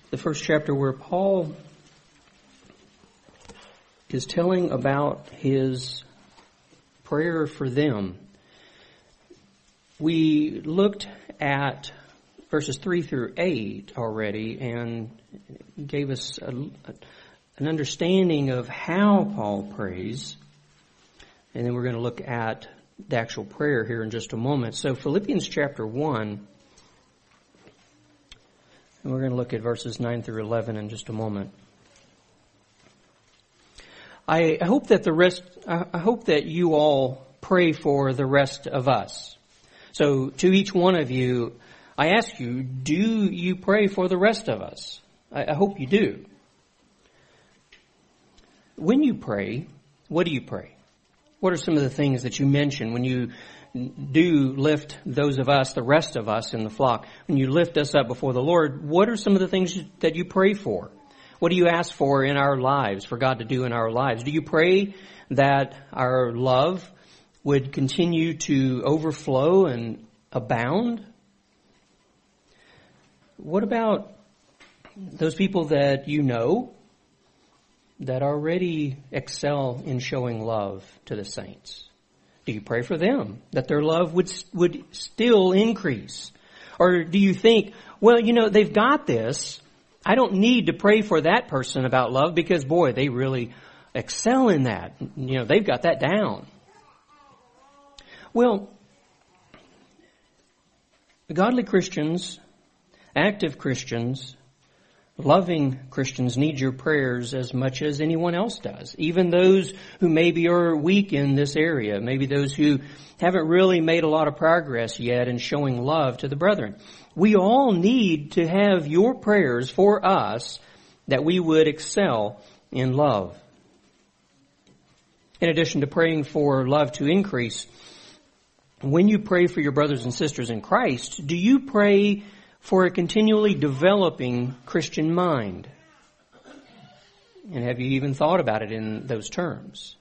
the first chapter where Paul is telling about his prayer for them. We looked at verses 3 through 8 already and gave us an understanding of how Paul prays. And then we're going to look at the actual prayer here in just a moment. So Philippians chapter 1, and we're going to look at verses 9 through 11 in just a moment. I hope that you all pray for the rest of us. So to each one of you, I ask you, do you pray for the rest of us? I hope you do. When you pray, what do you pray? What are some of the things that you mention when you do lift those of us, the rest of us in the flock? When you lift us up before the Lord, what are some of the things that you pray for? What do you ask for in our lives, for God to do in our lives? Do you pray that our love would continue to overflow and abound? What about those people that you know that already excel in showing love to the saints? Do you pray for them, that their love would still increase? Or do you think, well, they've got this. I don't need to pray for that person about love because, boy, they really excel in that. They've got that down. Well, godly Christians, active Christians, loving Christians need your prayers as much as anyone else does. Even those who maybe are weak in this area, maybe those who haven't really made a lot of progress yet in showing love to the brethren. We all need to have your prayers for us that we would excel in love. In addition to praying for love to increase, when you pray for your brothers and sisters in Christ, do you pray for a continually developing Christian mind? And have you even thought about it in those terms?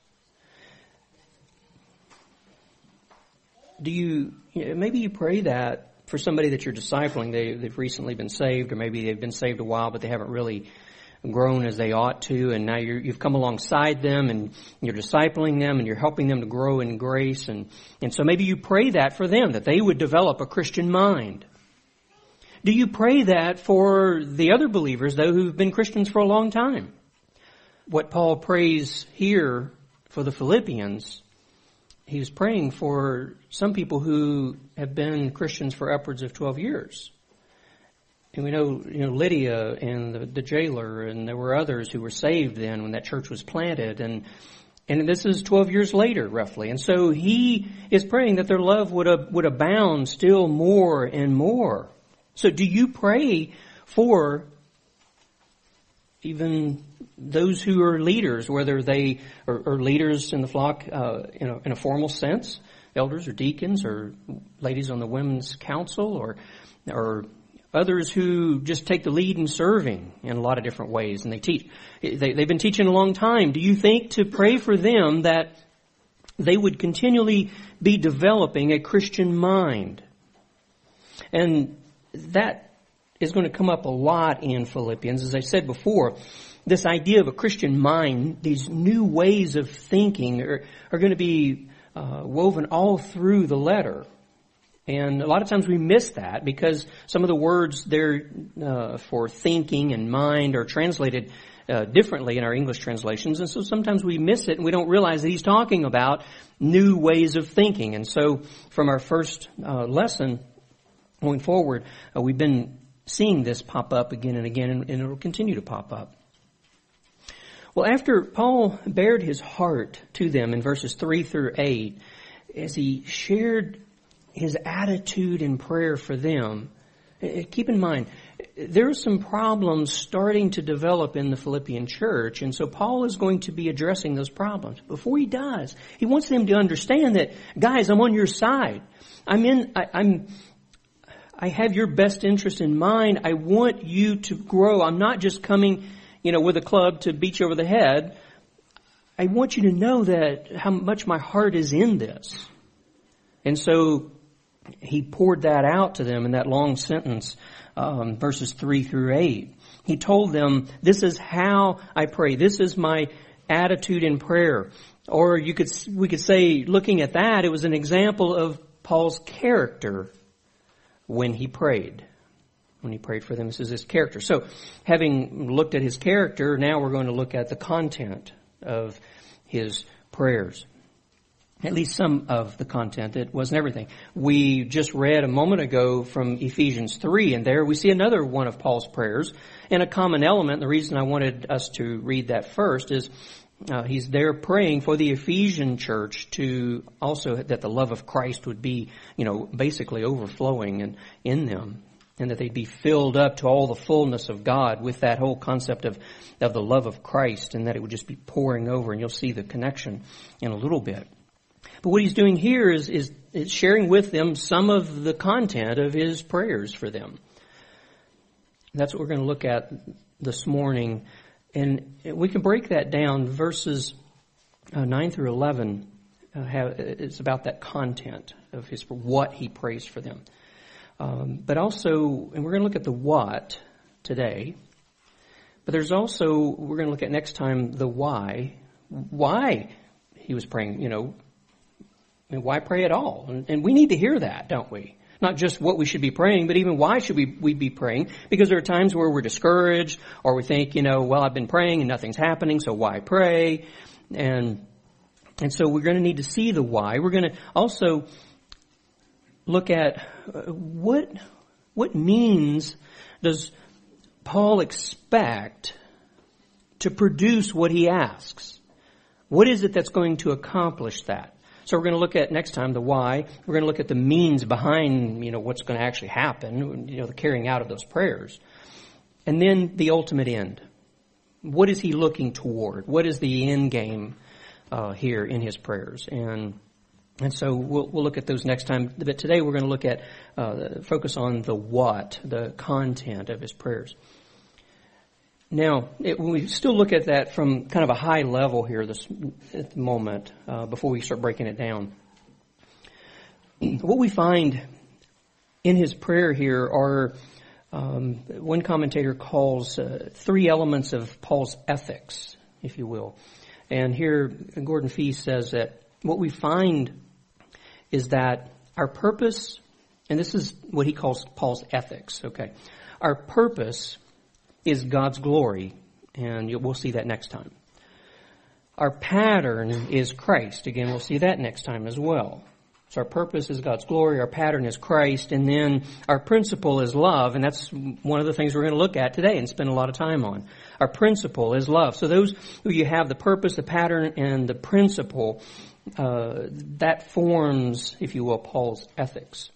Maybe you pray that for somebody that you're discipling, they've recently been saved, or maybe they've been saved a while, but they haven't really grown as they ought to, and now you've come alongside them and you're discipling them and you're helping them to grow in grace, and so maybe you pray that for them, that they would develop a Christian mind. Do you pray that for the other believers, though, who've been Christians for a long time? What Paul prays here for the Philippians, he's praying for some people who have been Christians for upwards of 12 years. And we know Lydia and the jailer, and there were others who were saved then when that church was planted, and this is 12 years later, roughly. And so he is praying that their love would abound still more and more. So do you pray for even those who are leaders, whether they are leaders in the flock in a formal sense, elders or deacons or ladies on the women's council, or others who just take the lead in serving in a lot of different ways, and they teach. They've been teaching a long time. Do you think to pray for them that they would continually be developing a Christian mind? And that is going to come up a lot in Philippians. As I said before, this idea of a Christian mind, these new ways of thinking are going to be woven all through the letter. And a lot of times we miss that because some of the words there for thinking and mind are translated differently in our English translations. And so sometimes we miss it and we don't realize that he's talking about new ways of thinking. And so from our first lesson going forward, we've been seeing this pop up again and again, and it will continue to pop up. Well, after Paul bared his heart to them in verses 3 through 8, as he shared his attitude in prayer for them, keep in mind, there are some problems starting to develop in the Philippian church, and so Paul is going to be addressing those problems. Before he does, he wants them to understand that, guys, I'm on your side. I have your best interest in mind. I want you to grow. I'm not just coming, with a club to beat you over the head. I want you to know that how much my heart is in this. And so he poured that out to them in that long sentence verses 3 through 8. He told them, this is how I pray. This is my attitude in prayer. Or we could say, looking at that, it was an example of Paul's character when he prayed. When he prayed for them, this is his character. So, having looked at his character, now we're going to look at the content of his prayers. At least some of the content. It wasn't everything. We just read a moment ago from Ephesians 3, and there we see another one of Paul's prayers. And a common element, the reason I wanted us to read that first is he's there praying for the Ephesian church to also, that the love of Christ would be, basically overflowing in them. And that they'd be filled up to all the fullness of God with that whole concept of the love of Christ, and that it would just be pouring over. And you'll see the connection in a little bit. But what he's doing here is sharing with them some of the content of his prayers for them. That's what we're going to look at this morning. And we can break that down. Verses 9 through 11, it's about that content of what he prays for them. But also, and we're going to look at the what today, but there's also, we're going to look at next time, the why he was praying, why pray at all? And we need to hear that, don't we? Not just what we should be praying, but even why should we be praying? Because there are times where we're discouraged, or we think, I've been praying and nothing's happening, so why pray? And so we're going to need to see the why. We're going to also look at what means does Paul expect to produce what he asks? What is it that's going to accomplish that? So we're going to look at next time the why. We're going to look at the means behind, what's going to actually happen, the carrying out of those prayers. And then the ultimate end. What is he looking toward? What is the end game here in his prayers? And so we'll look at those next time. But today we're going to look at, focus on the what, the content of his prayers. Now, we still look at that from kind of a high level here at the moment, before we start breaking it down. What we find in his prayer here are, one commentator calls three elements of Paul's ethics, if you will. And here, Gordon Fee says that what we find is that our purpose, and this is what he calls Paul's ethics, okay? Our purpose is God's glory, and we'll see that next time. Our pattern is Christ. Again, we'll see that next time as well. So our purpose is God's glory, our pattern is Christ, and then our principle is love, and that's one of the things we're going to look at today and spend a lot of time on. Our principle is love. So those who you have the purpose, the pattern, and the principle, that forms, if you will, Paul's ethics.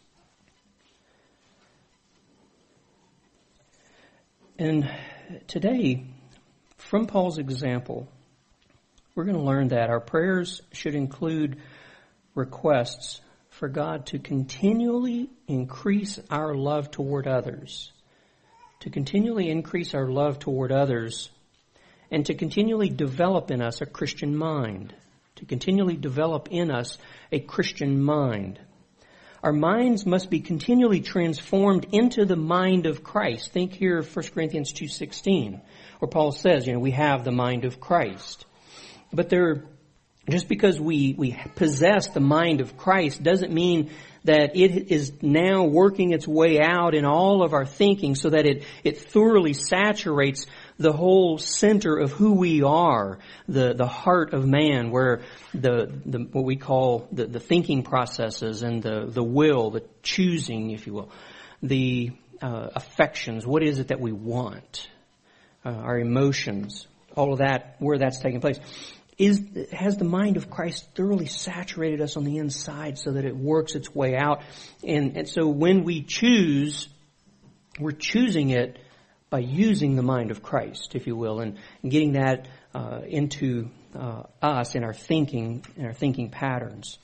And today, from Paul's example, we're going to learn that our prayers should include requests for God to continually increase our love toward others, to continually increase our love toward others, and to continually develop in us a Christian mind, to continually develop in us a Christian mind. Our minds must be continually transformed into the mind of Christ. Think here of 1 Corinthians 2:16, where Paul says, we have the mind of Christ. But just because we possess the mind of Christ doesn't mean that it is now working its way out in all of our thinking so that it thoroughly saturates the whole center of who we are, the heart of man, where the what we call the thinking processes and the will, the choosing, if you will, the affections. What is it that we want? Our emotions, all of that, where that's taking place. Has the mind of Christ thoroughly saturated us on the inside so that it works its way out? And so when we choose, we're choosing it by using the mind of Christ, if you will, and getting that into us in our thinking patterns.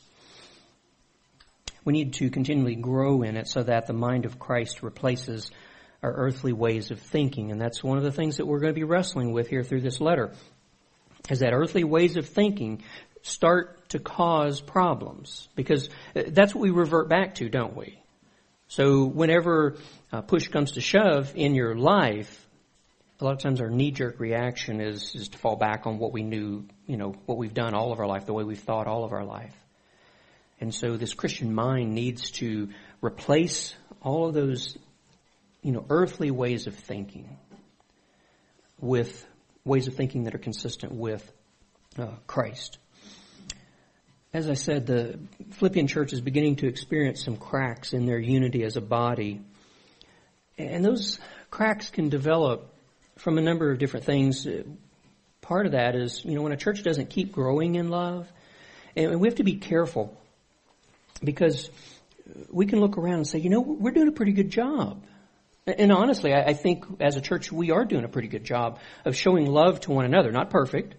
We need to continually grow in it so that the mind of Christ replaces our earthly ways of thinking. And that's one of the things that we're going to be wrestling with here through this letter, is that earthly ways of thinking start to cause problems. Because that's what we revert back to, don't we? So whenever push comes to shove in your life, a lot of times our knee-jerk reaction is to fall back on what we knew, what we've done all of our life, the way we've thought all of our life. And so this Christian mind needs to replace all of those, earthly ways of thinking with ways of thinking that are consistent with Christ. As I said, the Philippian church is beginning to experience some cracks in their unity as a body. And those cracks can develop from a number of different things. Part of that is, when a church doesn't keep growing in love, and we have to be careful because we can look around and say, we're doing a pretty good job. And honestly, I think as a church, we are doing a pretty good job of showing love to one another. Not perfect.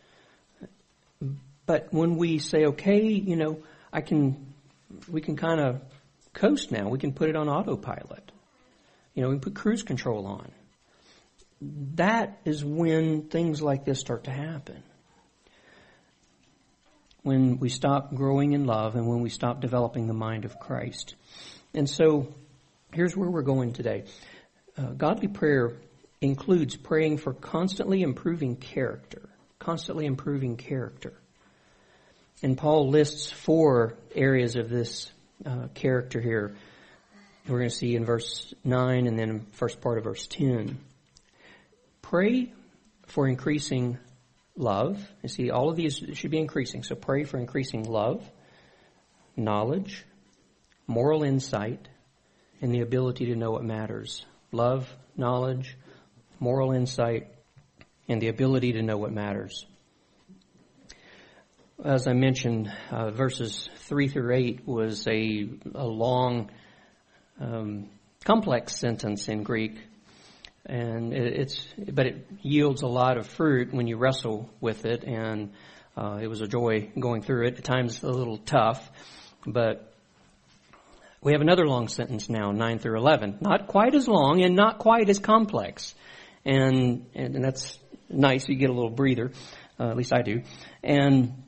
But when we say, okay, we can kind of coast now. We can put it on autopilot. We can put cruise control on. That is when things like this start to happen. When we stop growing in love and when we stop developing the mind of Christ. And so here's where we're going today. Godly prayer includes praying for constantly improving character. Constantly improving character. And Paul lists 4 areas of this character here. We're going to see in verse 9 and then first part of verse 10. Pray for increasing love. You see, all of these should be increasing. So pray for increasing love, knowledge, moral insight, and the ability to know what matters. Love, knowledge, moral insight, and the ability to know what matters. As I mentioned, verses 3 through 8 was a long, complex sentence in Greek, and but it yields a lot of fruit when you wrestle with it, and it was a joy going through it. At times a little tough, but we have another long sentence now, 9 through 11. Not quite as long and not quite as complex, and that's nice. You get a little breather, at least I do, and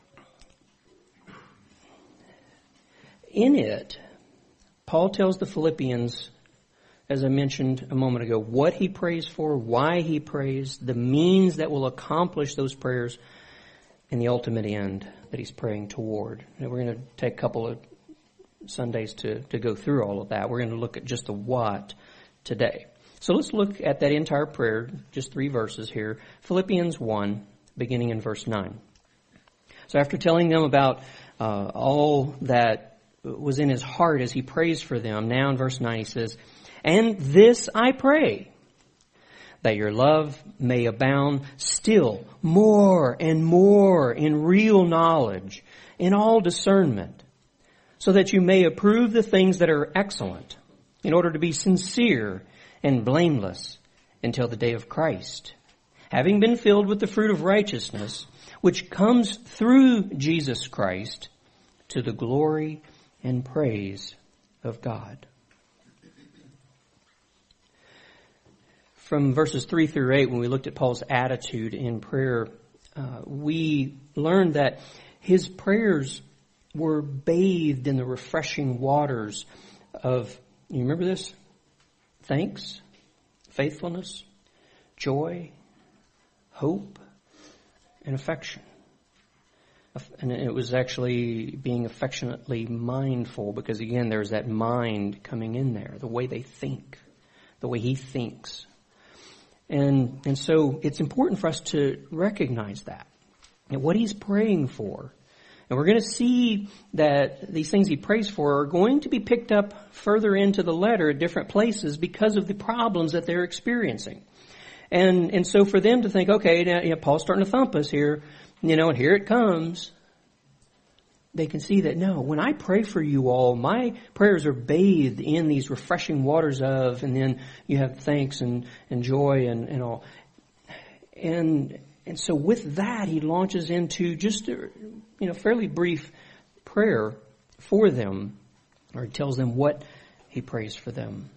in it, Paul tells the Philippians, as I mentioned a moment ago, what he prays for, why he prays, the means that will accomplish those prayers, and the ultimate end that he's praying toward. And we're going to take a couple of Sundays to go through all of that. We're going to look at just the what today. So let's look at that entire prayer, just 3 verses here. Philippians 1, beginning in verse 9. So after telling them about all that was in his heart as he prays for them, now in verse 9 he says, "And this I pray, that your love may abound still more and more in real knowledge, in all discernment, so that you may approve the things that are excellent, in order to be sincere and blameless until the day of Christ, having been filled with the fruit of righteousness, which comes through Jesus Christ, to the glory and praise of God." From verses 3 through 8, when we looked at Paul's attitude in prayer, we learned that his prayers were bathed in the refreshing waters of, you remember this? Thanks, faithfulness, joy, hope, and affection. And it was actually being affectionately mindful, because again, there's that mind coming in there, the way they think, the way he thinks. And so it's important for us to recognize that, and what he's praying for. And we're going to see that these things he prays for are going to be picked up further into the letter at different places because of the problems that they're experiencing. And so for them to think, okay, now, Paul's starting to thump us here, and here it comes. They can see that, no, when I pray for you all, my prayers are bathed in these refreshing waters of, and then you have thanks and joy and all. And so with that, he launches into just a fairly brief prayer for them, or he tells them what he prays for them.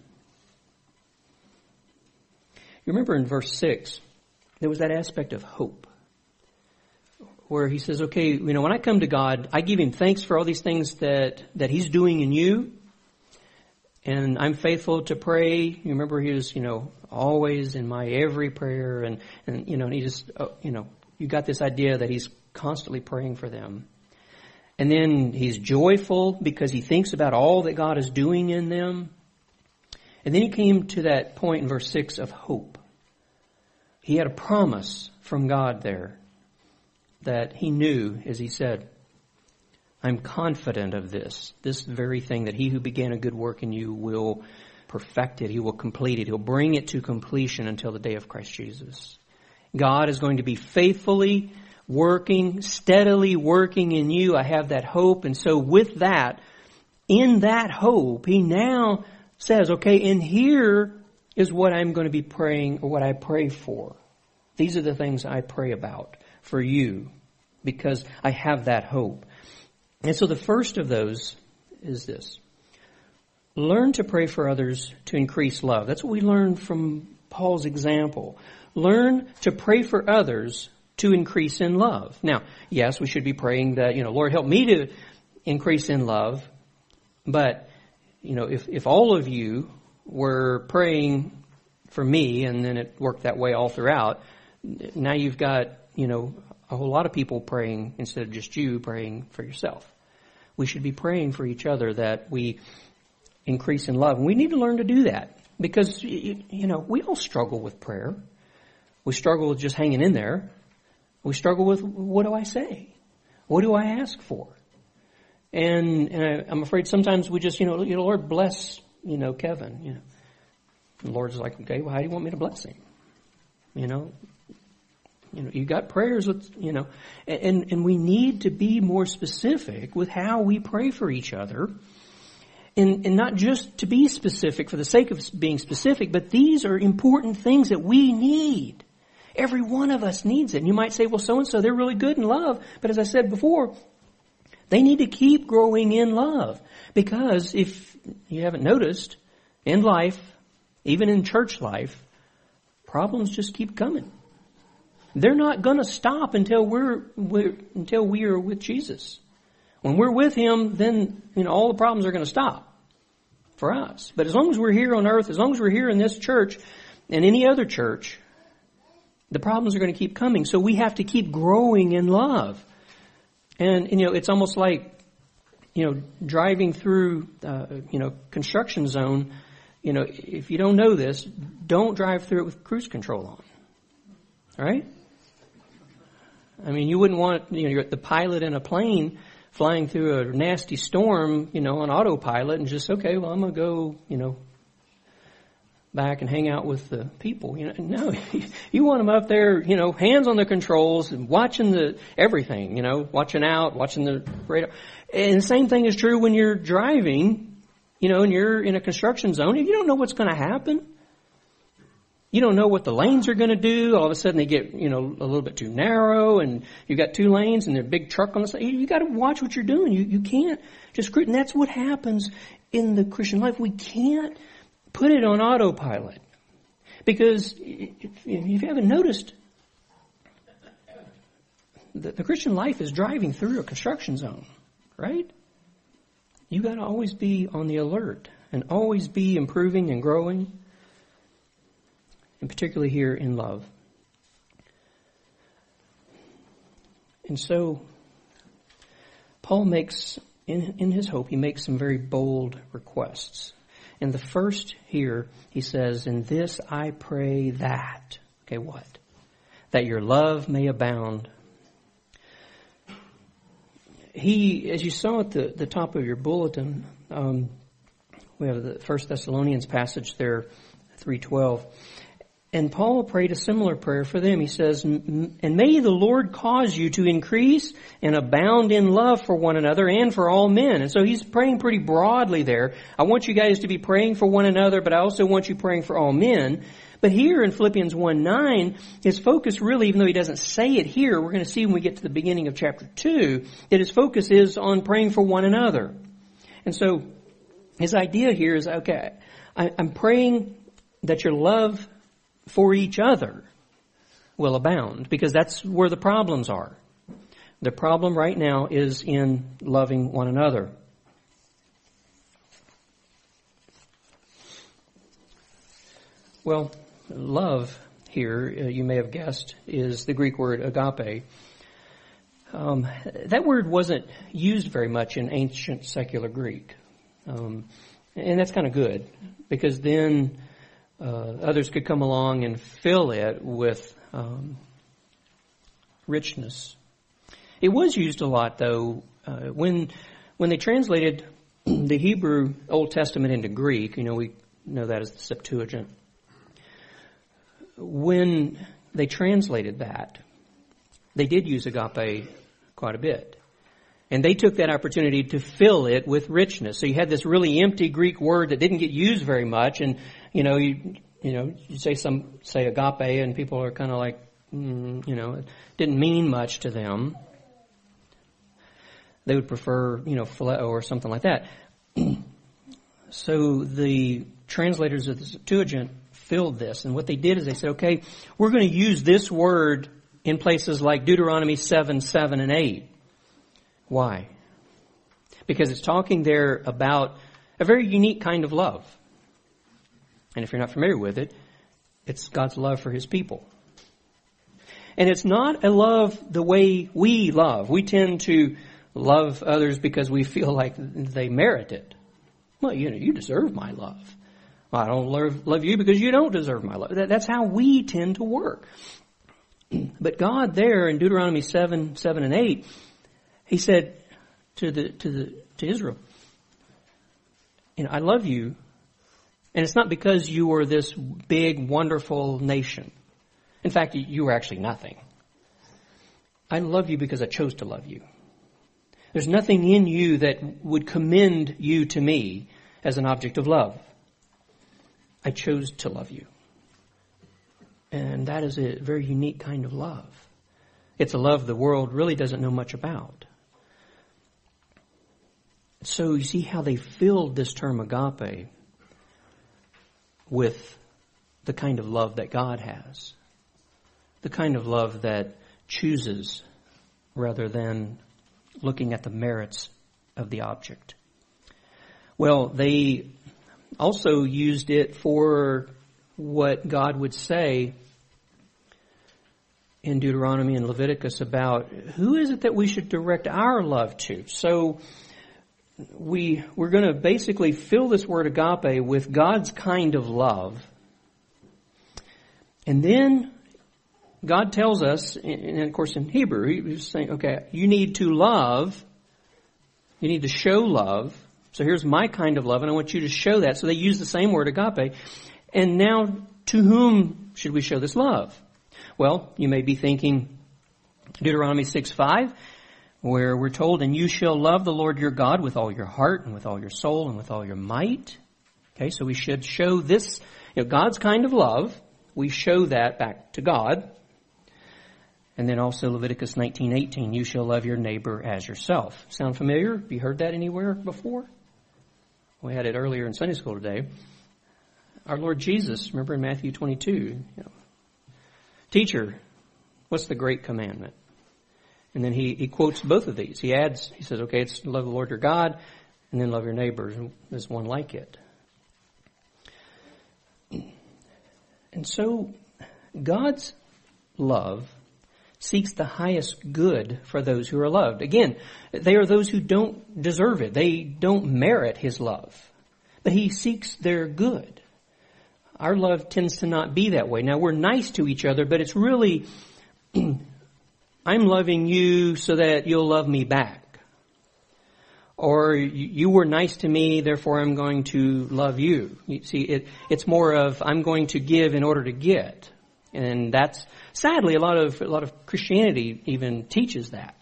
You remember in verse 6, there was that aspect of hope, where he says, okay, when I come to God, I give him thanks for all these things that he's doing in you. And I'm faithful to pray. You remember he was, always in my every prayer. And he just, you got this idea that he's constantly praying for them. And then he's joyful because he thinks about all that God is doing in them. And then he came to that point in verse 6 of hope. He had a promise from God there that he knew, as he said, I'm confident of this very thing, that he who began a good work in you will perfect it. He will complete it. He'll bring it to completion until the day of Christ Jesus. God is going to be faithfully working, steadily working in you. I have that hope. And so with that, in that hope, he now says, okay, and here is what I'm going to be praying, or what I pray for. These are the things I pray about for you, because I have that hope. And so the first of those is this. Learn to pray for others to increase love. That's what we learned from Paul's example. Learn to pray for others to increase in love. Now, yes, we should be praying that, Lord, help me to increase in love. But, if all of you were praying for me and then it worked that way all throughout, now you've got, a whole lot of people praying instead of just you praying for yourself. We should be praying for each other that we increase in love. And we need to learn to do that because, we all struggle with prayer. We struggle with just hanging in there. We struggle with, what do I say? What do I ask for? And I'm afraid sometimes we just, Lord, bless, Kevin. The Lord's like, okay, well, how do you want me to bless him? You got prayers with, and we need to be more specific with how we pray for each other. And not just to be specific for the sake of being specific, but these are important things that we need. Every one of us needs it. And you might say, well, so-and-so, they're really good in love. But as I said before, they need to keep growing in love. Because if you haven't noticed, in life, even in church life, problems just keep coming. They're not going to stop until we are with Jesus. When we're with him, then all the problems are going to stop for us. But as long as we're here on earth, as long as we're here in this church and any other church, the problems are going to keep coming. So we have to keep growing in love. And it's almost like driving through construction zone. If you don't know this, don't drive through it with cruise control on. All right? I mean, you wouldn't want, you're the pilot in a plane flying through a nasty storm, on autopilot and just, okay, well, I'm going to go, back and hang out with the people. No, you want them up there, hands on the controls and watching everything, watching out, watching the radar. And the same thing is true when you're driving, and you're in a construction zone. You don't know what's going to happen. You don't know what the lanes are going to do. All of a sudden they get, a little bit too narrow and you got 2 lanes and there's a big truck on the side. You got to watch what you're doing. You can't just, and that's what happens in the Christian life. We can't put it on autopilot. Because if you haven't noticed, the Christian life is driving through a construction zone, right? You got to always be on the alert and always be improving and growing. And particularly here in love. And so, Paul makes, in his hope, he makes some very bold requests. And the first here, he says, in this I pray that. Okay, what? That your love may abound. He, as you saw at the top of your bulletin, we have the 1 Thessalonians passage there, 3:12. And Paul prayed a similar prayer for them. He says, and may the Lord cause you to increase and abound in love for one another and for all men. And so he's praying pretty broadly there. I want you guys to be praying for one another, but I also want you praying for all men. But here in Philippians 1:9, his focus really, even though he doesn't say it here, we're going to see when we get to the beginning of chapter 2, that his focus is on praying for one another. And so his idea here is, okay, I'm praying that your love for each other will abound, because that's where the problems are. The problem right now is in loving one another. Well, love here, you may have guessed, is the Greek word agape. That word wasn't used very much in ancient secular Greek. And that's kind of good, because then others could come along and fill it with richness. It was used a lot, though, when they translated the Hebrew Old Testament into Greek. We know that as the Septuagint. When they translated that, they did use agape quite a bit. And they took that opportunity to fill it with richness. So you had this really empty Greek word that didn't get used very much, and you say agape, and people are kind of like, it didn't mean much to them. They would prefer, phileo or something like that. So the translators of the Septuagint filled this, and what they did is they said, okay, we're going to use this word in places like Deuteronomy 7, 7, and 8. Why? Because it's talking there about a very unique kind of love. And if you're not familiar with it, it's God's love for His people. And it's not a love the way we love. We tend to love others because we feel like they merit it. Well, you deserve my love. Well, I don't love you because you don't deserve my love. That's how we tend to work. But God there in Deuteronomy 7, 7, and 8, He said to Israel, I love you, and it's not because you were this big, wonderful nation. In fact, you were actually nothing. I love you because I chose to love you. There's nothing in you that would commend you to me as an object of love. I chose to love you. And that is a very unique kind of love. It's a love the world really doesn't know much about. So you see how they filled this term agape with the kind of love that God has. The kind of love that chooses rather than looking at the merits of the object. Well, they also used it for what God would say in Deuteronomy and Leviticus about who is it that we should direct our love to. So we're going to basically fill this word agape with God's kind of love. And then God tells us, and of course in Hebrew, He's saying, okay, you need to love, you need to show love. So here's my kind of love, and I want you to show that. So they use the same word, agape. And now, to whom should we show this love? Well, you may be thinking Deuteronomy 6:5, where we're told, and you shall love the Lord your God with all your heart and with all your soul and with all your might. Okay, so we should show this, God's kind of love. We show that back to God. And then also Leviticus 19:18, you shall love your neighbor as yourself. Sound familiar? Have you heard that anywhere before? We had it earlier in Sunday school today. Our Lord Jesus, remember in Matthew 22, teacher, what's the great commandment? And then he quotes both of these. He says, okay, it's love the Lord your God, and then love your neighbors. And there's one like it. And so God's love seeks the highest good for those who are loved. Again, they are those who don't deserve it. They don't merit His love. But He seeks their good. Our love tends to not be that way. Now, we're nice to each other, but it's really, I'm loving you so that you'll love me back. Or you were nice to me, therefore I'm going to love you. You see, it's more of I'm going to give in order to get. And that's, sadly, a lot of Christianity even teaches that.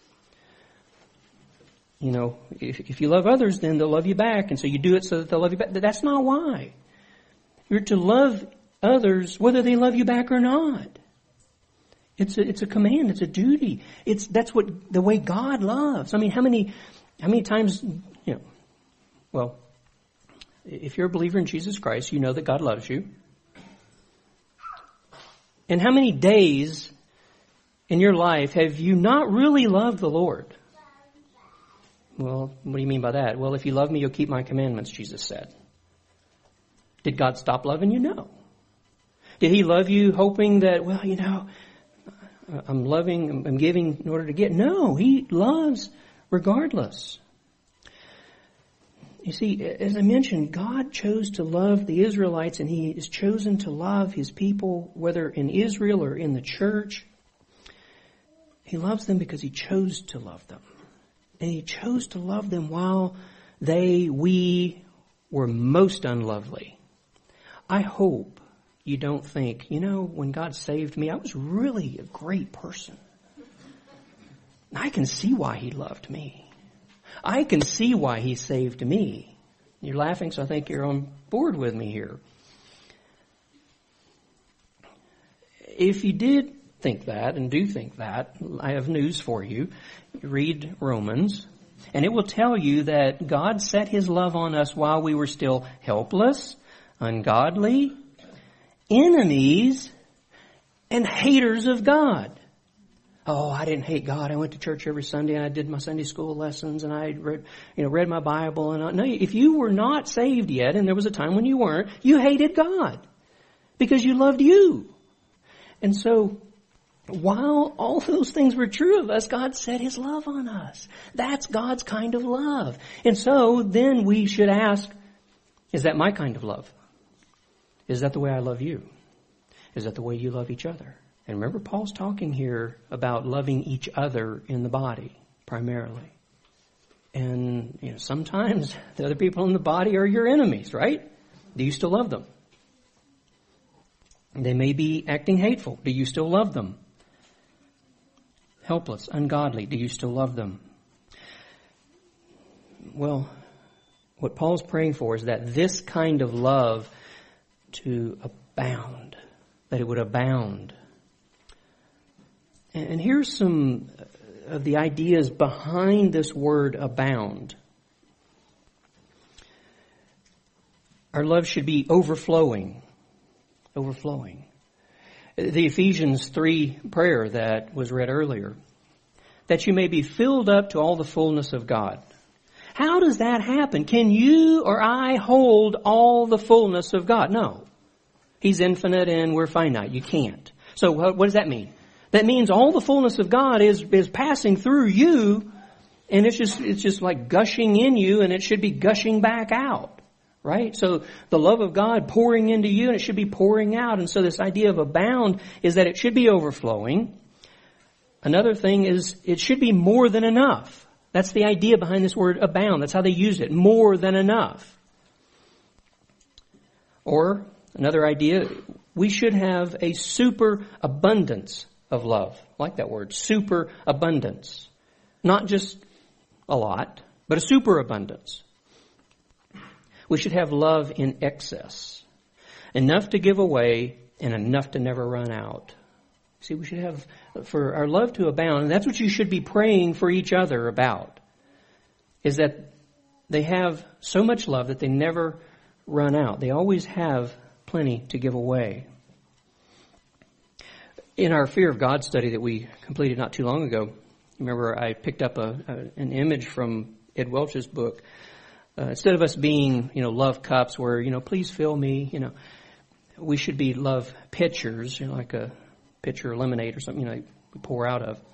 If you love others, then they'll love you back. And so you do it so that they'll love you back. That's not why. You're to love others whether they love you back or not. It's a command. It's a duty. That's the way God loves. I mean, how many times, well, if you're a believer in Jesus Christ, you know that God loves you. And how many days in your life have you not really loved the Lord? Well, what do you mean by that? Well, if you love me, you'll keep my commandments, Jesus said. Did God stop loving you? No. Did He love you hoping that, well, I'm giving in order to get? No, He loves regardless. You see, as I mentioned, God chose to love the Israelites, and He has chosen to love His people, whether in Israel or in the church. He loves them because He chose to love them. And He chose to love them while we were most unlovely. I hope you don't think, when God saved me, I was really a great person. I can see why He loved me. I can see why He saved me. You're laughing, so I think you're on board with me here. If you did think that and do think that, I have news for you. Read Romans, and it will tell you that God set His love on us while we were still helpless, ungodly, enemies, and haters of God. Oh, I didn't hate God. I went to church every Sunday, and I did my Sunday school lessons, and I read my Bible. No, if you were not saved yet, and there was a time when you weren't, you hated God because you loved you. And so, while all those things were true of us, God set His love on us. That's God's kind of love. And so, then we should ask, is that my kind of love? Is that the way I love you? Is that the way you love each other? And remember, Paul's talking here about loving each other in the body, primarily. And, sometimes the other people in the body are your enemies, right? Do you still love them? They may be acting hateful. Do you still love them? Helpless, ungodly. Do you still love them? Well, what Paul's praying for is that this kind of love to abound, that it would abound. And here's some of the ideas behind this word abound. Our love should be overflowing. Overflowing. The Ephesians 3 prayer that was read earlier, that you may be filled up to all the fullness of God. How does that happen? Can you or I hold all the fullness of God? No. He's infinite and we're finite. You can't. So what does that mean? That means all the fullness of God is passing through you, and it's just like gushing in you, and it should be gushing back out. Right? So the love of God pouring into you, and it should be pouring out. And so this idea of abound is that it should be overflowing. Another thing is it should be more than enough. That's the idea behind this word abound. That's how they use it. More than enough. Or another idea, we should have a super abundance of love. I like that word, super abundance. Not just a lot, but a super abundance. We should have love in excess. Enough to give away and enough to never run out. See, we should have, for our love to abound, and that's what you should be praying for each other about, is that they have so much love that they never run out. They always have plenty to give away. In our Fear of God study that we completed not too long ago, remember I picked up an image from Ed Welch's book. Instead of us being, love cups where, please fill me, we should be love pitchers, like a pitcher of lemonade or something, we pour out of.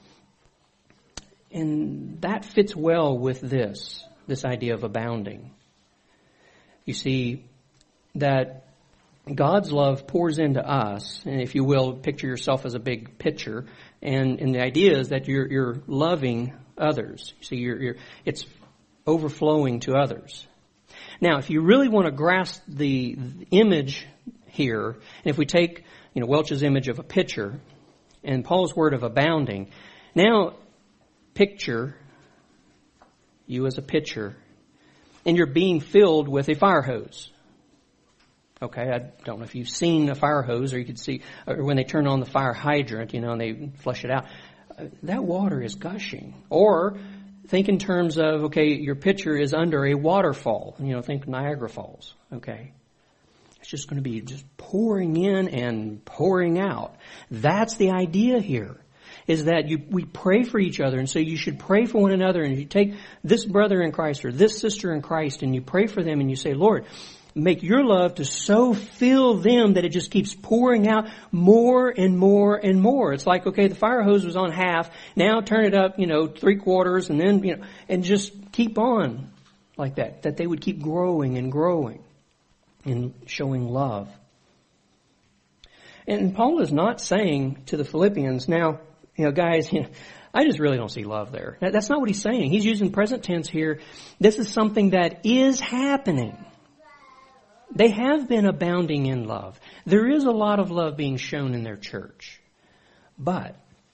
And that fits well with this idea of abounding. You see, that God's love pours into us, and if you will, picture yourself as a big pitcher, and the idea is that you're loving others. See, it's overflowing to others. Now, if you really want to grasp the image here, and if we take, Welch's image of a pitcher and Paul's word of abounding, now picture you as a pitcher and you're being filled with a fire hose. Okay, I don't know if you've seen a fire hose, or you could see, or when they turn on the fire hydrant, and they flush it out. That water is gushing. Or think in terms of, okay, your pitcher is under a waterfall. Think Niagara Falls. Okay. It's just going to be just pouring in and pouring out. That's the idea here, is that we pray for each other. And so you should pray for one another. And you take this brother in Christ or this sister in Christ and you pray for them and you say, Lord, make your love to so fill them that it just keeps pouring out more and more and more. It's like, okay, the fire hose was on half. Now turn it up, 3/4 and then, and just keep on like that. That they would keep growing and growing and showing love. And Paul is not saying to the Philippians, now, guys, I just really don't see love there. That's not what he's saying. He's using present tense here. This is something that is happening. They have been abounding in love. There is a lot of love being shown in their church. But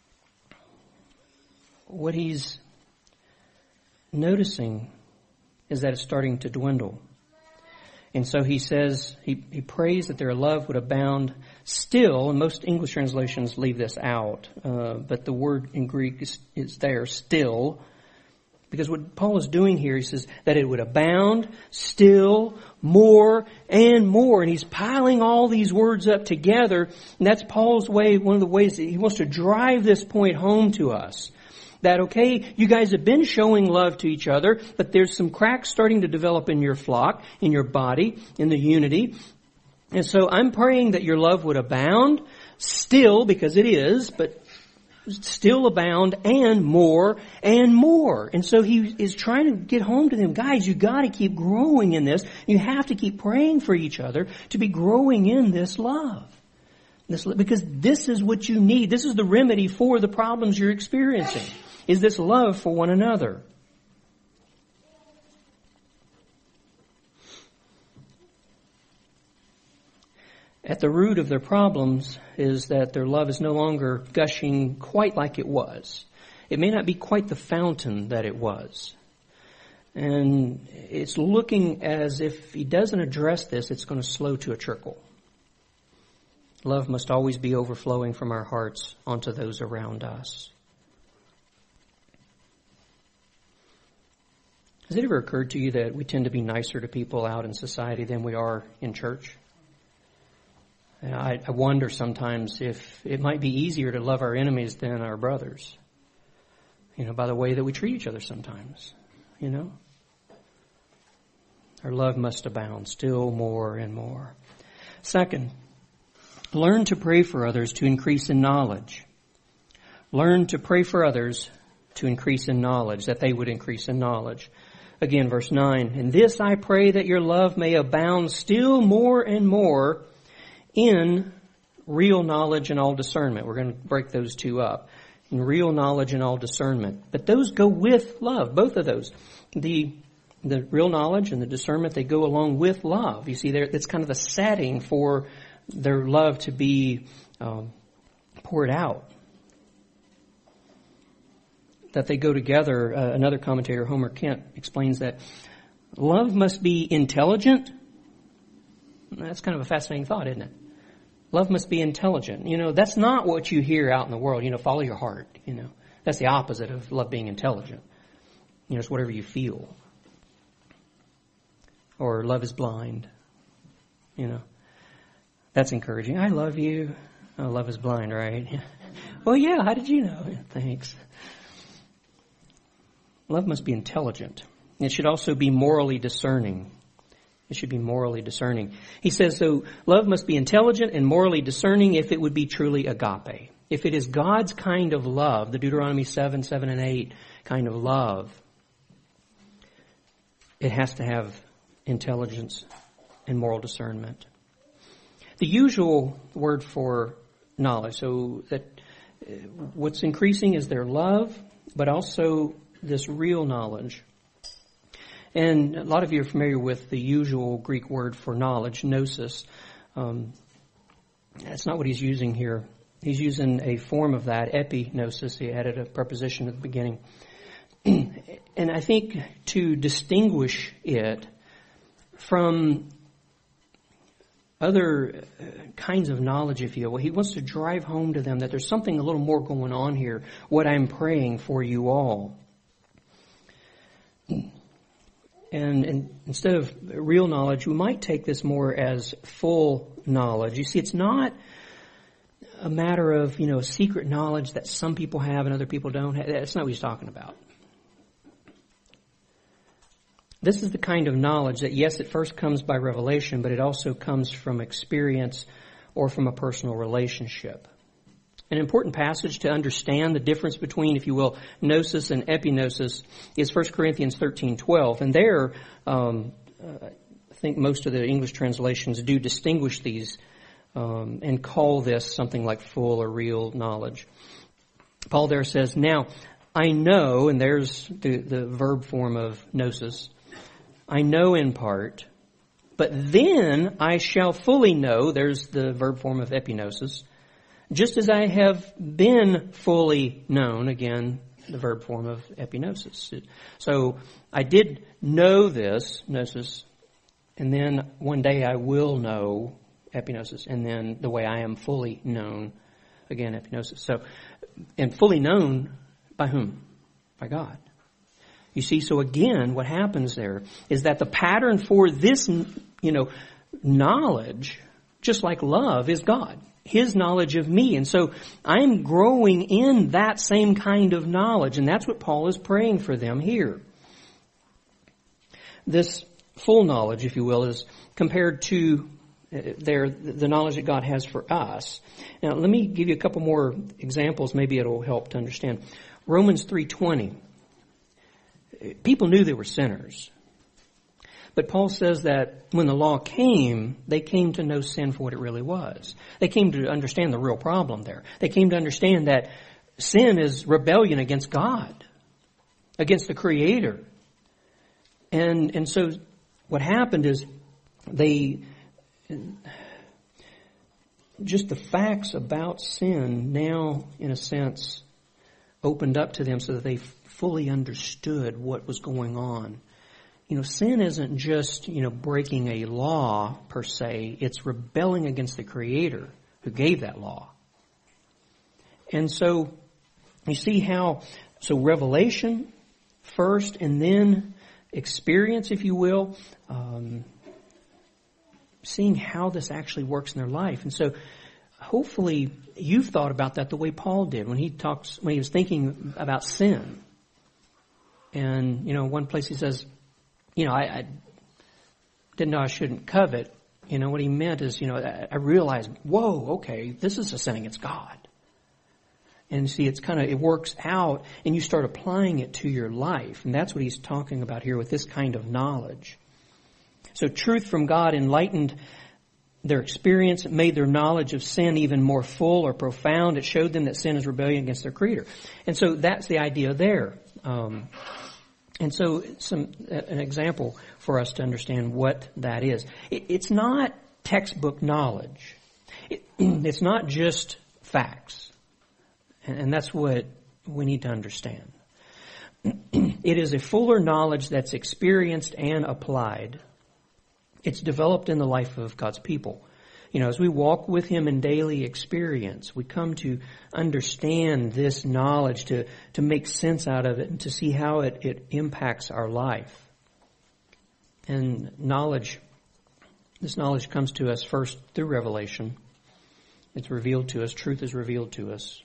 what he's noticing is that it's starting to dwindle. And so he says, he prays that their love would abound still, and most English translations leave this out, but the word in Greek is there, still, because what Paul is doing here, he says that it would abound still more and more, and he's piling all these words up together, and that's Paul's way, one of the ways that he wants to drive this point home to us. That, okay, you guys have been showing love to each other, but there's some cracks starting to develop in your flock, in your body, in the unity. And so I'm praying that your love would abound still, because it is, but still abound and more and more. And so he is trying to get home to them. Guys, you got to keep growing in this. You have to keep praying for each other to be growing in this love. Because this is what you need. This is the remedy for the problems you're experiencing. Is this love for one another. At the root of their problems is that their love is no longer gushing quite like it was. It may not be quite the fountain that it was. And it's looking as if he doesn't address this, it's going to slow to a trickle. Love must always be overflowing from our hearts onto those around us. Has it ever occurred to you that we tend to be nicer to people out in society than we are in church? I wonder sometimes if it might be easier to love our enemies than our brothers. By the way that we treat each other sometimes. Our love must abound still more and more. Second, learn to pray for others to increase in knowledge. Learn to pray for others to increase in knowledge, that they would increase in knowledge. Again, verse 9, "In this I pray that your love may abound still more and more in real knowledge and all discernment." We're going to break those two up. In real knowledge and all discernment. But those go with love, both of those. The real knowledge and the discernment, they go along with love. You see, it's kind of the setting for their love to be poured out. That they go together. Another commentator, Homer Kent, explains that love must be intelligent. That's kind of a fascinating thought, isn't it? Love must be intelligent. That's not what you hear out in the world. Follow your heart. That's the opposite of love being intelligent. It's whatever you feel. Or love is blind. That's encouraging. I love you. Oh, love is blind, right? Well, yeah, how did you know? Thanks. Love must be intelligent. It should also be morally discerning. It should be morally discerning. He says, so love must be intelligent and morally discerning if it would be truly agape. If it is God's kind of love, the Deuteronomy 7, 7 and 8 kind of love, it has to have intelligence and moral discernment. The usual word for knowledge, so that what's increasing is their love, but also this real knowledge. And a lot of you are familiar with the usual Greek word for knowledge, gnosis. That's not what he's using here. He's using a form of that, epignosis. He added a preposition at the beginning. And I think to distinguish it from other kinds of knowledge, if you will, he wants to drive home to them that there's something a little more going on here, what I'm praying for you all. And instead of real knowledge, we might take this more as full knowledge. You see, it's not a matter of, a secret knowledge that some people have and other people don't have. That's not what he's talking about. This is the kind of knowledge that, yes, it first comes by revelation, but it also comes from experience or from a personal relationship. An important passage to understand the difference between, if you will, gnosis and epignosis is 1 Corinthians 13:12. And there, I think most of the English translations do distinguish these and call this something like full or real knowledge. Paul there says, now, I know, and there's the verb form of gnosis, I know in part, but then I shall fully know, there's the verb form of epignosis, just as I have been fully known, again, the verb form of epignosis. So I did know this, gnosis, and then one day I will know epignosis, and then the way I am fully known, again, epignosis. So, and fully known by whom? By God. You see, so again, what happens there is that the pattern for this, knowledge, just like love, is God. His knowledge of me. And so I'm growing in that same kind of knowledge. And that's what Paul is praying for them here. This full knowledge, if you will, is compared to the knowledge that God has for us. Now, let me give you a couple more examples. Maybe it'll help to understand. Romans 3:20. People knew they were sinners. But Paul says that when the law came, they came to know sin for what it really was. They came to understand the real problem there. They came to understand that sin is rebellion against God, against the Creator. And so what happened is just the facts about sin now, in a sense, opened up to them so that they fully understood what was going on. Sin isn't just, breaking a law per se. It's rebelling against the Creator who gave that law. And so you see how, revelation first and then experience, if you will, seeing how this actually works in their life. And so hopefully you've thought about that the way Paul did when he was thinking about sin. And, one place he says, I didn't know I shouldn't covet. What he meant is, I realized, whoa, okay, this is a sin against God. And see, it works out and you start applying it to your life. And that's what he's talking about here with this kind of knowledge. So truth from God enlightened their experience. It made their knowledge of sin even more full or profound. It showed them that sin is rebellion against their Creator. And so that's the idea there. And so an example for us to understand what that is. It's not textbook knowledge. It's not just facts. And that's what we need to understand. It is a fuller knowledge that's experienced and applied. It's developed in the life of God's people. As we walk with Him in daily experience, we come to understand this knowledge, to make sense out of it, and to see how it impacts our life. And this knowledge comes to us first through revelation. It's revealed to us. Truth is revealed to us.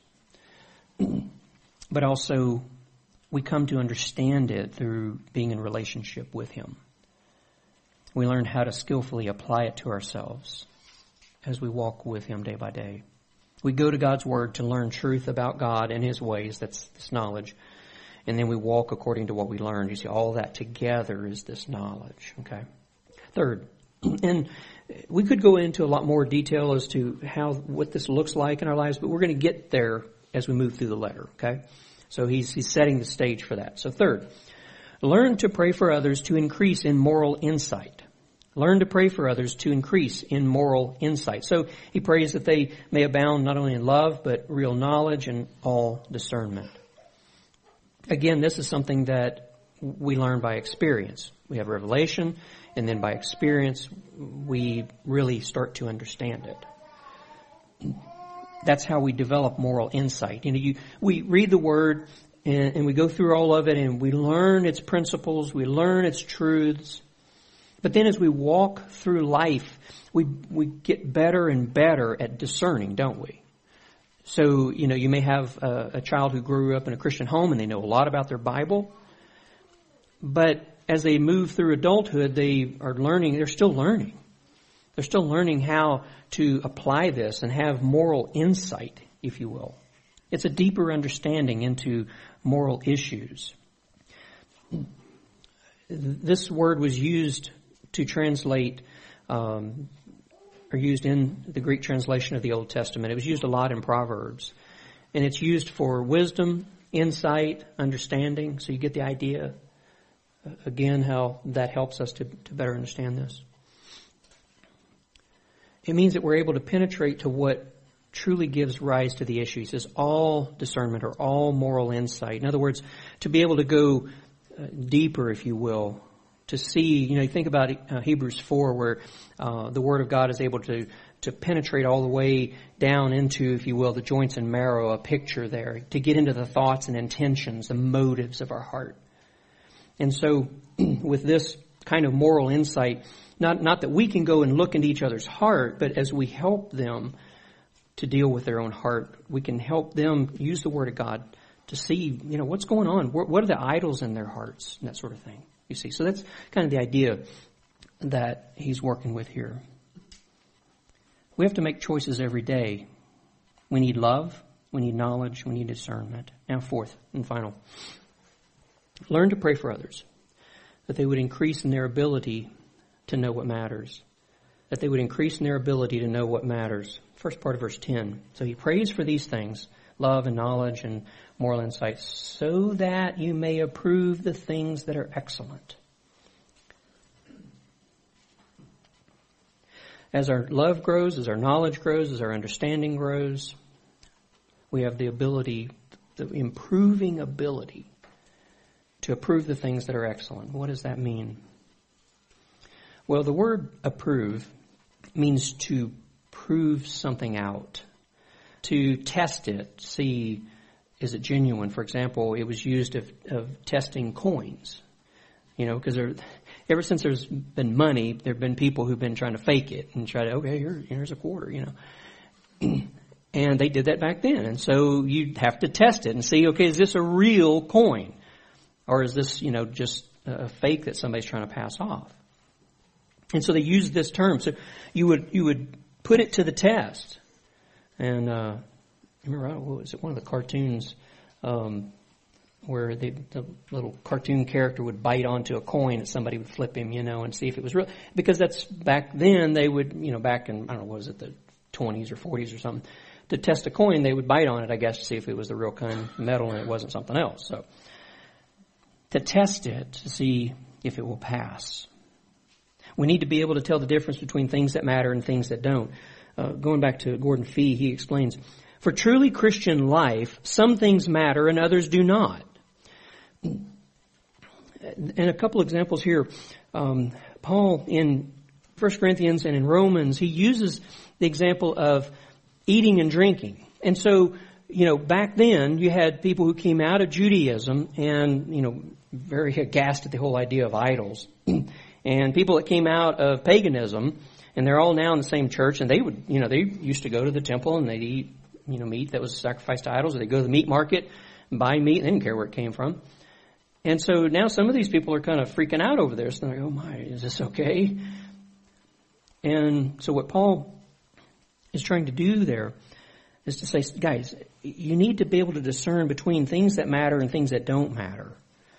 But also, we come to understand it through being in relationship with Him. We learn how to skillfully apply it to ourselves as we walk with Him day by day. We go to God's Word to learn truth about God and His ways. That's this knowledge. And then we walk according to what we learned. You see, all that together is this knowledge. Okay. Third, and we could go into a lot more detail as to what this looks like in our lives, but we're going to get there as we move through the letter. Okay. So he's setting the stage for that. So third, learn to pray for others to increase in moral insight. Learn to pray for others to increase in moral insight. So he prays that they may abound not only in love, but real knowledge and all discernment. Again, this is something that we learn by experience. We have revelation, and then by experience, we really start to understand it. That's how we develop moral insight. We read the Word, and we go through all of it, and we learn its principles, we learn its truths. But then as we walk through life, we get better and better at discerning, don't we? So, you may have a child who grew up in a Christian home and they know a lot about their Bible. But as they move through adulthood, they are learning, they're still learning. They're still learning how to apply this and have moral insight, if you will. It's a deeper understanding into moral issues. This word was used to translate, or used in the Greek translation of the Old Testament. It was used a lot in Proverbs. And it's used for wisdom, insight, understanding. So you get the idea, again, how that helps us to better understand this. It means that we're able to penetrate to what truly gives rise to the issue. He says all discernment or all moral insight. In other words, to be able to go deeper, if you will, to see, you think about Hebrews 4 where the Word of God is able to penetrate all the way down into, if you will, the joints and marrow, a picture there, to get into the thoughts and intentions, the motives of our heart. And so with this kind of moral insight, not that we can go and look into each other's heart, but as we help them to deal with their own heart, we can help them use the Word of God to see, what's going on. What are the idols in their hearts and that sort of thing, you see. So that's kind of the idea that he's working with here. We have to make choices every day. We need love, we need knowledge, we need discernment. Now, fourth and final. Learn to pray for others, that they would increase in their ability to know what matters. That they would increase in their ability to know what matters. First part of verse 10. So he prays for these things, love and knowledge and moral insight, so that you may approve the things that are excellent. As our love grows, as our knowledge grows, as our understanding grows, we have the ability, the improving ability to approve the things that are excellent. What does that mean? Well, the word approve means to prove something out, to test it, see, is it genuine? For example, it was used of testing coins, because ever since there's been money, there have been people who've been trying to fake it and try to, okay, here's a quarter, And they did that back then. And so you'd have to test it and see, okay, is this a real coin? Or is this, just a fake that somebody's trying to pass off? And so they used this term. So you would put it to the test. And remember, what was it? One of the cartoons where the little cartoon character would bite onto a coin that somebody would flip him, and see if it was real. Because that's back then they would, back in, I don't know, was it the 20s or 40s or something, to test a coin, they would bite on it, I guess, to see if it was the real kind of metal and it wasn't something else. So to test it, to see if it will pass. We need to be able to tell the difference between things that matter and things that don't. Going back to Gordon Fee, he explains, for truly Christian life, some things matter and others do not. And a couple examples here. Paul in 1 Corinthians and in Romans, he uses the example of eating and drinking. And so, back then you had people who came out of Judaism and, very aghast at the whole idea of idols. And people that came out of paganism, and they're all now in the same church, and they would, they used to go to the temple and they'd eat, meat that was sacrificed to idols, or they'd go to the meat market and buy meat, and they didn't care where it came from. And so now some of these people are kind of freaking out over this. And they're like, oh my, is this okay? And so what Paul is trying to do there is to say, guys, you need to be able to discern between things that matter and things that don't matter.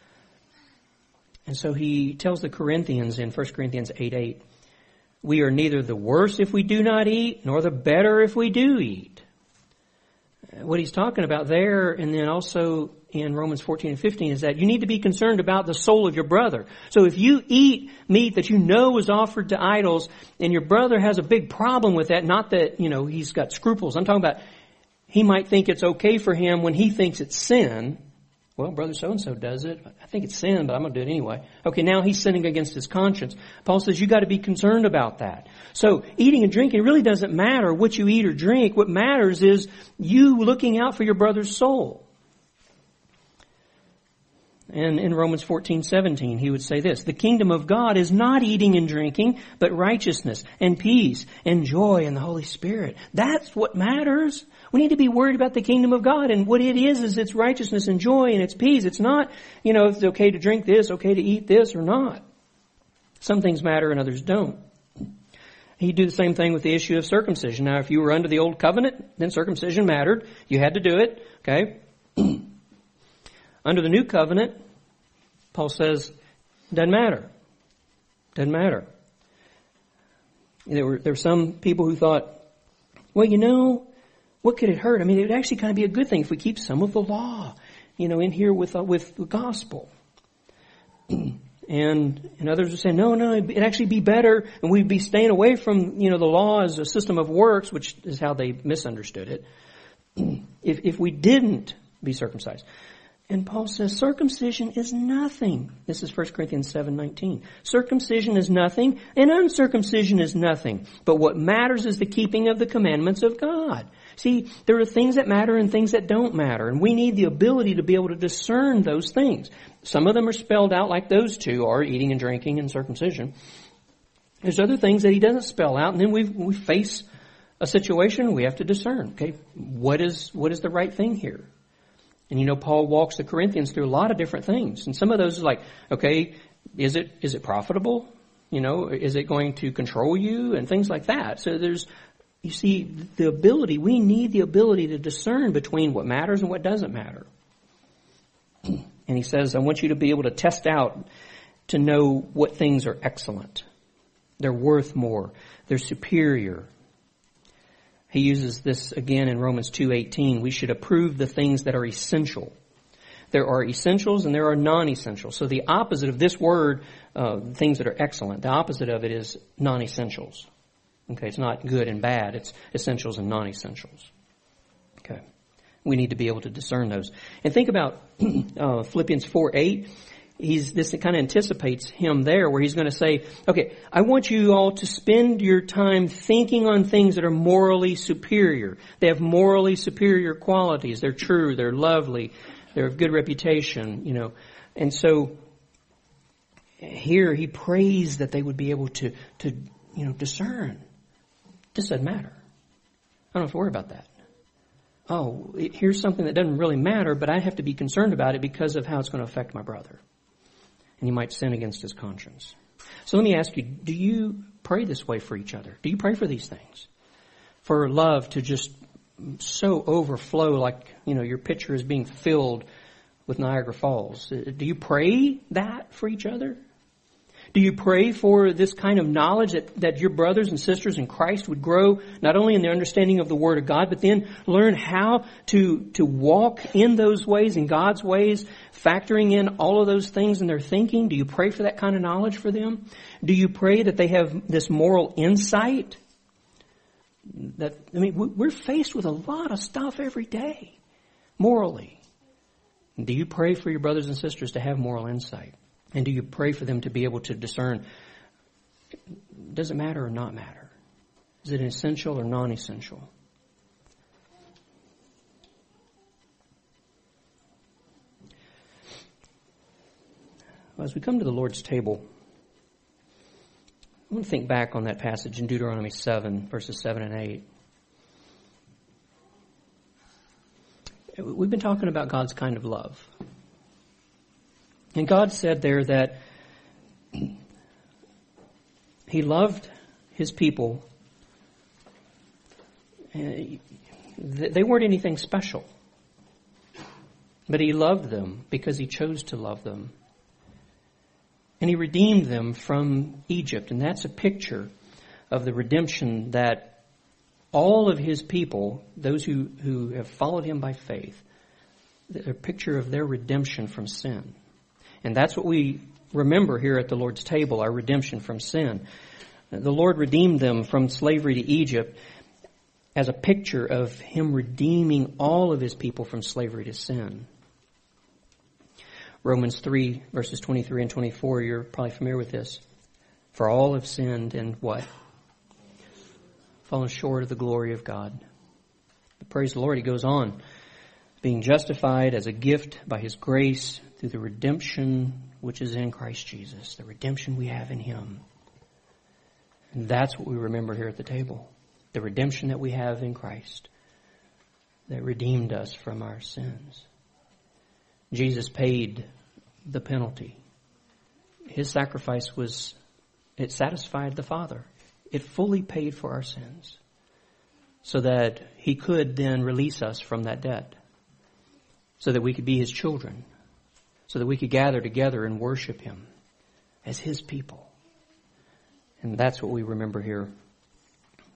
And so he tells the Corinthians in 1 Corinthians 8:8, we are neither the worse if we do not eat, nor the better if we do eat. What he's talking about there, and then also in Romans 14 and 15, is that you need to be concerned about the soul of your brother. So if you eat meat that is offered to idols, and your brother has a big problem with that, not that, he's got scruples. I'm talking about he might think it's okay for him when he thinks it's sin. Well, brother so-and-so does it. I think it's sin, but I'm going to do it anyway. Okay, now he's sinning against his conscience. Paul says you got to be concerned about that. So eating and drinking, it really doesn't matter what you eat or drink. What matters is you looking out for your brother's soul. And in Romans 14:17, he would say this, the kingdom of God is not eating and drinking, but righteousness and peace and joy in the Holy Spirit. That's what matters. We need to be worried about the kingdom of God. And what it is it's righteousness and joy and it's peace. It's not, if it's okay to drink this, okay to eat this or not. Some things matter and others don't. He'd do the same thing with the issue of circumcision. Now, if you were under the old covenant, then circumcision mattered. You had to do it. Okay? Under the new covenant, Paul says, doesn't matter. Doesn't matter. There were some people who thought, well, what could it hurt? I mean, it would actually kind of be a good thing if we keep some of the law, in here with the gospel. And others would say, no, it'd actually be better, and we'd be staying away from, the law as a system of works, which is how they misunderstood it, if we didn't be circumcised. And Paul says circumcision is nothing. This is 1 Corinthians 7:19. Circumcision is nothing and uncircumcision is nothing. But what matters is the keeping of the commandments of God. See, there are things that matter and things that don't matter. And we need the ability to be able to discern those things. Some of them are spelled out like those two are, eating and drinking and circumcision. There's other things that he doesn't spell out. And then we face a situation we have to discern. Okay, what is the right thing here? And Paul walks the Corinthians through a lot of different things. And some of those are like, okay, is it profitable? Is it going to control you? And things like that. So you see, we need the ability to discern between what matters and what doesn't matter. And he says, I want you to be able to test out to know what things are excellent. They're worth more. They're superior. He uses this again in Romans 2:18. We should approve the things that are essential. There are essentials and there are non-essentials. So the opposite of this word, things that are excellent, the opposite of it is non-essentials. Okay, it's not good and bad. It's essentials and non-essentials. Okay, we need to be able to discern those. And think about Philippians 4:8. This kind of anticipates him there where he's going to say, okay, I want you all to spend your time thinking on things that are morally superior. They have morally superior qualities. They're true. They're lovely. They're of good reputation, And so here he prays that they would be able to discern. This doesn't matter. I don't have to worry about that. Oh, here's something that doesn't really matter, but I have to be concerned about it because of how it's going to affect my brother. And he might sin against his conscience. So let me ask you, do you pray this way for each other? Do you pray for these things? For love to just so overflow like, your pitcher is being filled with Niagara Falls. Do you pray that for each other? Do you pray for this kind of knowledge that your brothers and sisters in Christ would grow not only in their understanding of the Word of God, but then learn how to walk in those ways, in God's ways, factoring in all of those things in their thinking? Do you pray for that kind of knowledge for them? Do you pray that they have this moral insight? We're faced with a lot of stuff every day, morally. Do you pray for your brothers and sisters to have moral insight? And do you pray for them to be able to discern, does it matter or not matter? Is it essential or non-essential? Well, as we come to the Lord's table, I want to think back on that passage in Deuteronomy 7, verses 7 and 8. We've been talking about God's kind of love. And God said there that He loved His people. They weren't anything special. But He loved them because He chose to love them. And He redeemed them from Egypt. And that's a picture of the redemption that all of His people, those who have followed Him by faith, a picture of their redemption from sin. And that's what we remember here at the Lord's table, our redemption from sin. The Lord redeemed them from slavery to Egypt as a picture of Him redeeming all of His people from slavery to sin. Romans 3, verses 23 and 24, you're probably familiar with this. For all have sinned and what? Fallen short of the glory of God. But praise the Lord, He goes on. Being justified as a gift by His grace through the redemption which is in Christ Jesus, the redemption we have in Him. And that's what we remember here at the table. The redemption that we have in Christ that redeemed us from our sins. Jesus paid the penalty. His sacrifice it satisfied the Father. It fully paid for our sins so that He could then release us from that debt, so that we could be His children, so that we could gather together and worship Him as His people. And that's what we remember here